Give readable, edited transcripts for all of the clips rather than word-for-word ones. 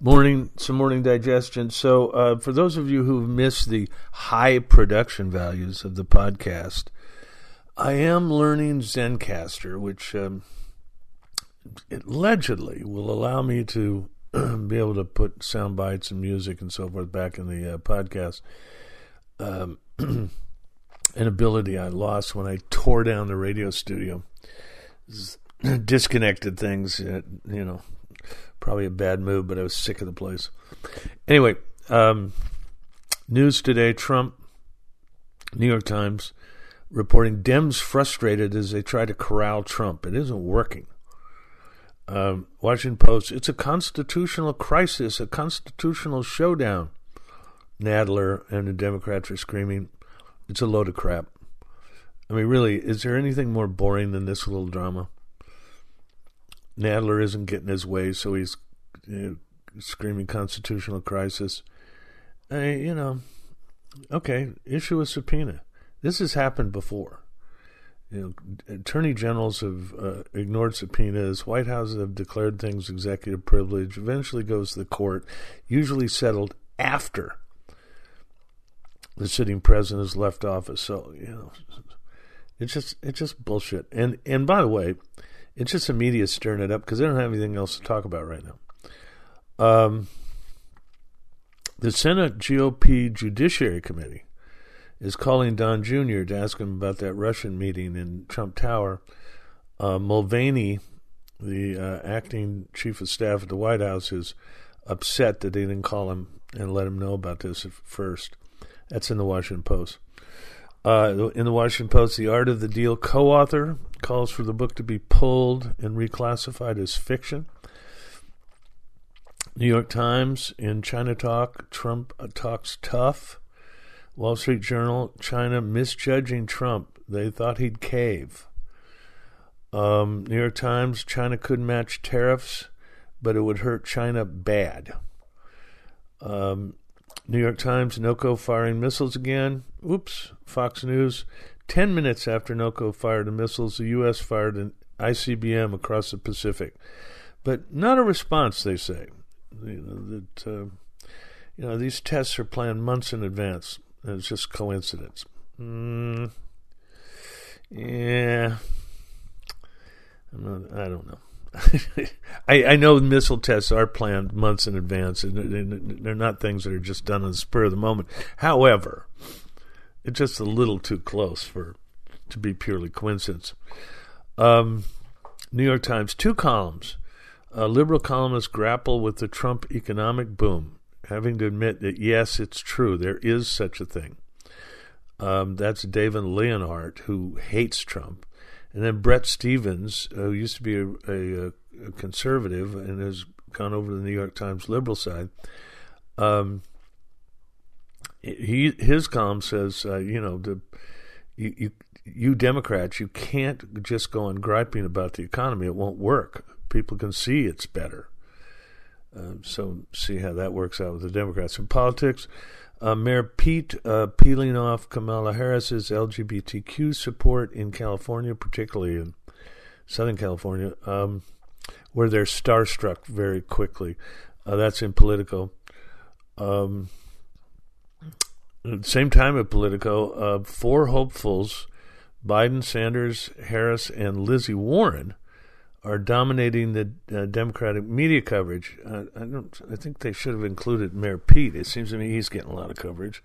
Some morning digestion. So, for those of you who've missed the high production values of the podcast, I am learning Zencastr, which allegedly will allow me to be able to put sound bites and music and so forth back in the podcast. An ability I lost when I tore down the radio studio. Disconnected things, probably a bad move, but I was sick of the place. Anyway, news today, Trump, New York Times, reporting Dems frustrated as they try to corral Trump. It isn't working. Washington Post, it's a constitutional crisis, a constitutional showdown. Nadler and the Democrats are screaming, it's a load of crap. I mean, really, is there anything more boring than this little drama? Nadler isn't getting his way, so he's screaming constitutional crisis. Okay, issue a subpoena. This has happened before. Attorney generals have ignored subpoenas. White Houses have declared things executive privilege. Eventually goes to the court, usually settled after the sitting president has left office. So, it's just bullshit. And by the way, it's just the media stirring it up because they don't have anything else to talk about right now. The Senate GOP Judiciary Committee is calling Don Jr. to ask him about that Russian meeting in Trump Tower. Mulvaney, the acting chief of staff at the White House, is upset that they didn't call him and let him know about this at first. That's in the Washington Post. In the Washington Post, The Art of the Deal co-author calls for the book to be pulled and reclassified as fiction. New York Times, in China Talk, Trump talks tough. Wall Street Journal, China misjudging Trump. They thought he'd cave. New York Times, China could match tariffs, but it would hurt China bad. New York Times, NOCO firing missiles again. Oops. Fox News, 10 minutes after NOCO fired the missiles, the U.S. fired an ICBM across the Pacific. But not a response, they say. These tests are planned months in advance. It's just coincidence. Yeah. I don't know. I know missile tests are planned months in advance, and they're not things that are just done on the spur of the moment. However, it's just a little too close to be purely coincidence. New York Times, 2 columns. Liberal columnists grapple with the Trump economic boom, having to admit that, yes, it's true, there is such a thing. That's David Leonhardt, who hates Trump. And then Brett Stevens, who used to be a conservative and has gone over to the New York Times liberal side, his column says, you Democrats, you can't just go on griping about the economy. It won't work. People can see it's better. So see how that works out with the Democrats. In politics, Mayor Pete peeling off Kamala Harris's LGBTQ support in California, particularly in Southern California, where they're starstruck very quickly. That's in Politico. At the same time at Politico, 4 hopefuls, Biden, Sanders, Harris, and Lizzie Warren, are dominating the Democratic media coverage. I think they should have included Mayor Pete. It seems to me he's getting a lot of coverage.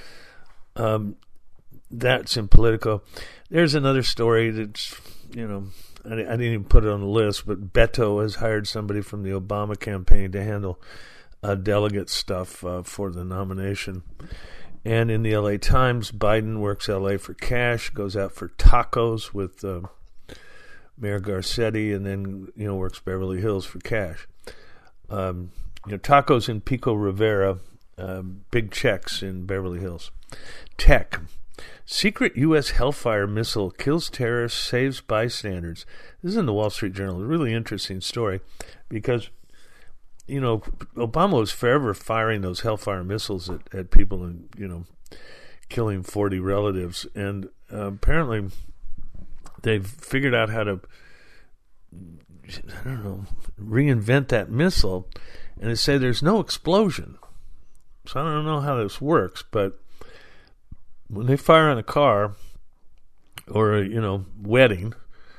That's in Politico. There's another story that's, I didn't even put it on the list, but Beto has hired somebody from the Obama campaign to handle delegate stuff for the nomination. And in the LA Times, Biden works LA for cash, goes out for tacos with Mayor Garcetti, and then, works Beverly Hills for cash. Tacos in Pico Rivera, big checks in Beverly Hills. Tech. Secret U.S. Hellfire missile kills terrorists, saves bystanders. This is in the Wall Street Journal. A really interesting story because, Obama was forever firing those Hellfire missiles at people and, killing 40 relatives. And apparently they've figured out how to, reinvent that missile. and they say there's no explosion. So I don't know how this works, but when they fire on a car or a wedding,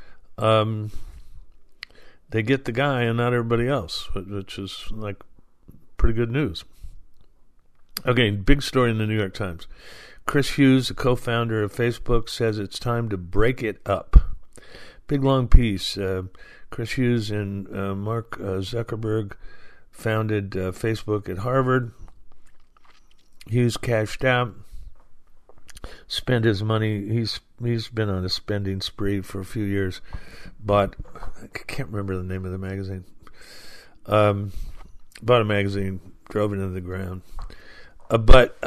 they get the guy and not everybody else, which is like pretty good news. Okay, big story in the New York Times. Chris Hughes, the co-founder of Facebook, says it's time to break it up. Big long piece. Chris Hughes and Mark Zuckerberg founded Facebook at Harvard. Hughes cashed out, spent his money. He's been on a spending spree for a few years. Bought, I can't remember the name of the magazine. Bought a magazine, drove it into the ground. But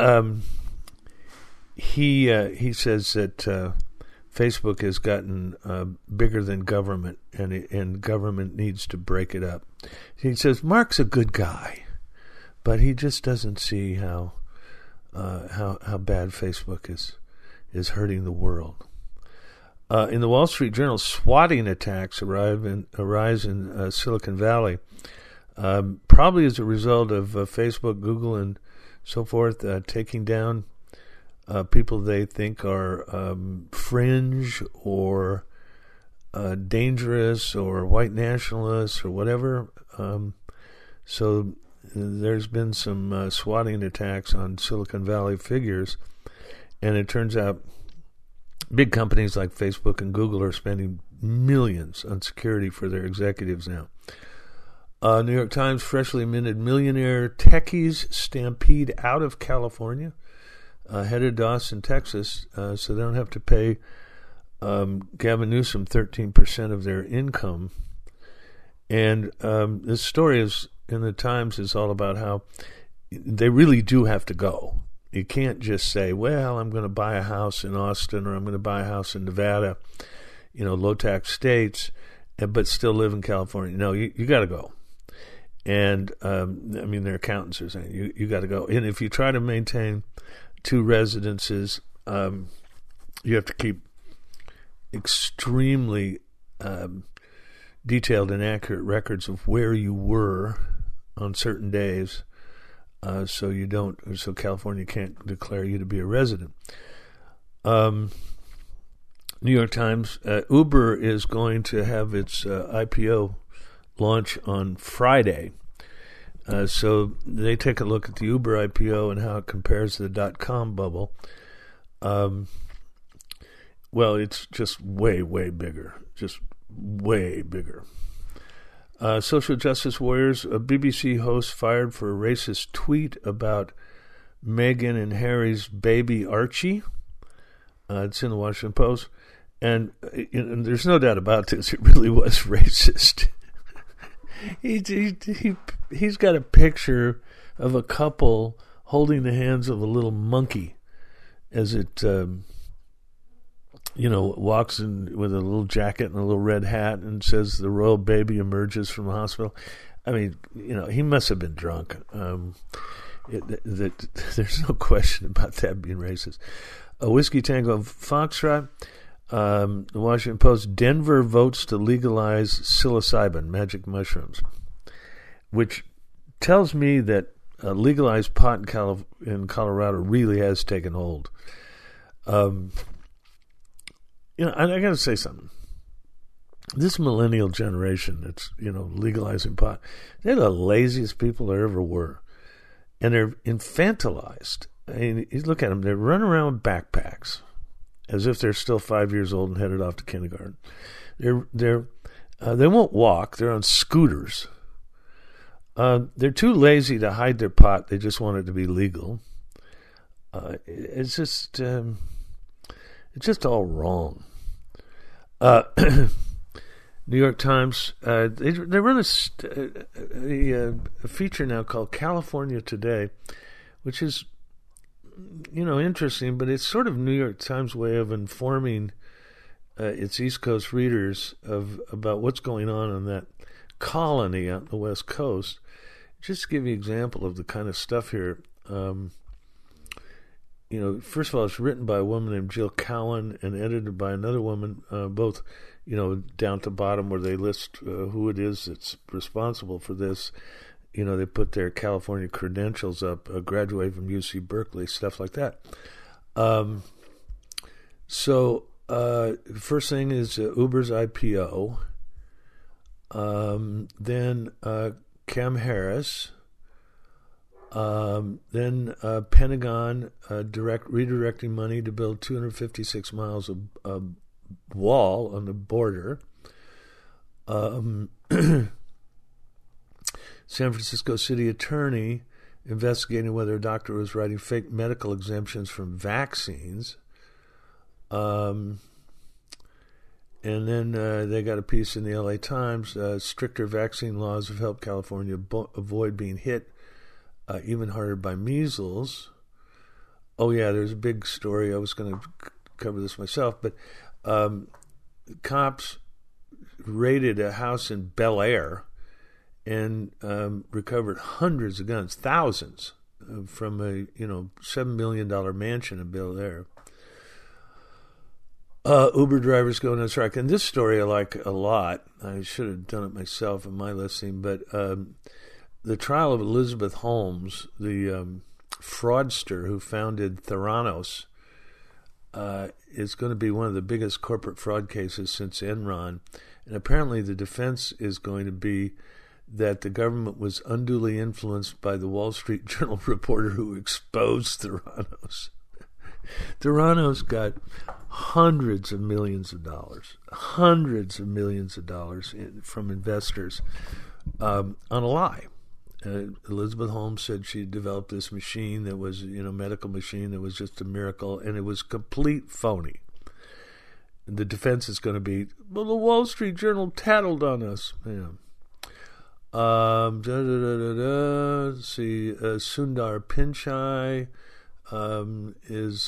he says that Facebook has gotten bigger than government, and government needs to break it up. He says Mark's a good guy, but he just doesn't see how bad Facebook is hurting the world. In the Wall Street Journal, swatting attacks arise in Silicon Valley, probably as a result of Facebook, Google, and so forth taking down people they think are fringe or dangerous or white nationalists or whatever. So there's been some swatting attacks on Silicon Valley figures, and it turns out big companies like Facebook and Google are spending millions on security for their executives now. New York Times, freshly minted millionaire techies stampede out of California, headed to Austin, Texas, so they don't have to pay Gavin Newsom 13% of their income. And this story is in the Times is all about how they really do have to go. You can't just say, well, I'm going to buy a house in Austin or I'm going to buy a house in Nevada, low-tax states, but still live in California. No, you got to go. And, their accountants are saying, you got to go. And if you try to maintain two residences, you have to keep extremely detailed and accurate records of where you were on certain days, so California can't declare you to be a resident. New York Times, Uber is going to have its IPO launch on Friday. So they take a look at the Uber IPO and how it compares to the .com bubble. Well, it's just way, way bigger. Just way bigger. Social justice warriors, a BBC host fired for a racist tweet about Meghan and Harry's baby Archie. It's in the Washington Post. And there's no doubt about this. It really was racist. He's got a picture of a couple holding the hands of a little monkey as it walks in with a little jacket and a little red hat and says the royal baby emerges from the hospital. I mean, he must have been drunk. There's no question about that being racist. A Whiskey Tango Foxtrot. The Washington Post, Denver votes to legalize psilocybin, magic mushrooms, which tells me that legalized pot in Colorado really has taken hold. I got to say something. This millennial generation that's, legalizing pot, they're the laziest people there ever were. And they're infantilized. I mean, you look at them, they run around with backpacks as if they're still 5 years old and headed off to kindergarten. They won't walk. They're on scooters. They're too lazy to hide their pot. They just want it to be legal. It's just all wrong. New York Times, they run a feature now called California Today, which is interesting, but it's sort of New York Times' way of informing its East Coast readers about what's going on in that colony out on the West Coast. Just to give you an example of the kind of stuff here, first of all, it's written by a woman named Jill Cowan and edited by another woman, both, down to bottom where they list who it is that's responsible for this. they put their California credentials up, graduate from UC Berkeley, stuff like that. So first thing is Uber's IPO. Then Cam Harris. Then Pentagon redirecting money to build 256 miles of wall on the border. San Francisco City Attorney investigating whether a doctor was writing fake medical exemptions from vaccines. And then they got a piece in the LA Times. Stricter vaccine laws have helped California avoid being hit even harder by measles. Oh, yeah, there's a big story. I was going to cover this myself, but cops raided a house in Bel Air and recovered hundreds of guns, thousands, from a $7 million mansion in Bel Air. Uber drivers going on strike. And this story I like a lot. I should have done it myself in my listing, but the trial of Elizabeth Holmes, the fraudster who founded Theranos, is going to be one of the biggest corporate fraud cases since Enron. And apparently the defense is going to be that the government was unduly influenced by the Wall Street Journal reporter who exposed Theranos. Theranos got hundreds of millions of dollars from investors on a lie. Elizabeth Holmes said she developed this machine that was, medical machine that was just a miracle, and it was complete phony. And the defense is going to be, well, the Wall Street Journal tattled on us. Yeah. Let's see, Sundar Pichai is,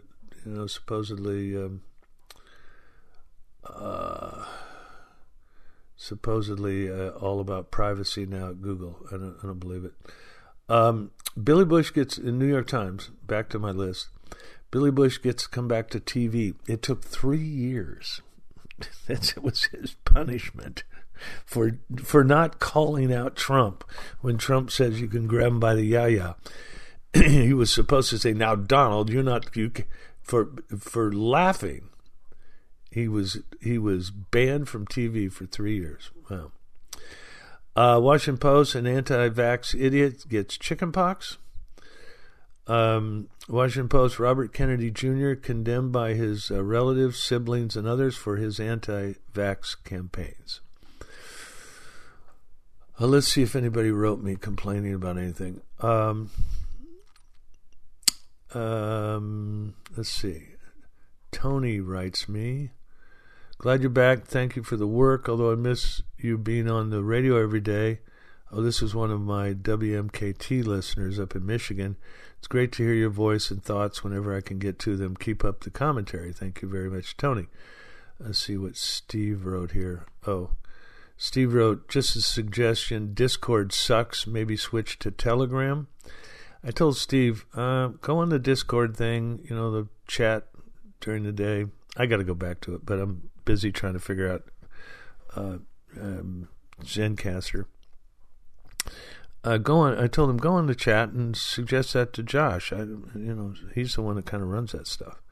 supposedly all about privacy now at Google. I don't believe it. Billy Bush gets, in New York Times, back to my list, Billy Bush gets to come back to TV. It took 3 years. That was his punishment for not calling out Trump when Trump says you can grab him by the yaya. He was supposed to say, "Now, Donald, for laughing." He was banned from TV for 3 years. Wow. Washington Post, an anti-vax idiot gets chickenpox. Washington Post, Robert Kennedy Jr. condemned by his relatives, siblings, and others for his anti-vax campaigns. Let's see if anybody wrote me complaining about anything. Let's see. Tony writes me, "Glad you're back. Thank you for the work, although I miss you being on the radio every day." Oh, this is one of my WMKT listeners up in Michigan. "It's great to hear your voice and thoughts whenever I can get to them. Keep up the commentary." Thank you very much, Tony. Let's see what Steve wrote here. Oh, Steve wrote, "Just a suggestion, Discord sucks. Maybe switch to Telegram." I told Steve, go on the Discord thing, the chat during the day. I got to go back to it, but I'm busy trying to figure out Zencaster. I told him, go on the chat and suggest that to Josh. He's the one that kind of runs that stuff.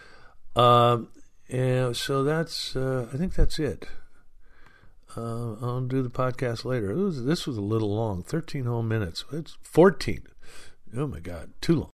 And so that's, I think that's it. I'll do the podcast later. This was a little long, 13 whole minutes. It's 14. Oh my God, too long.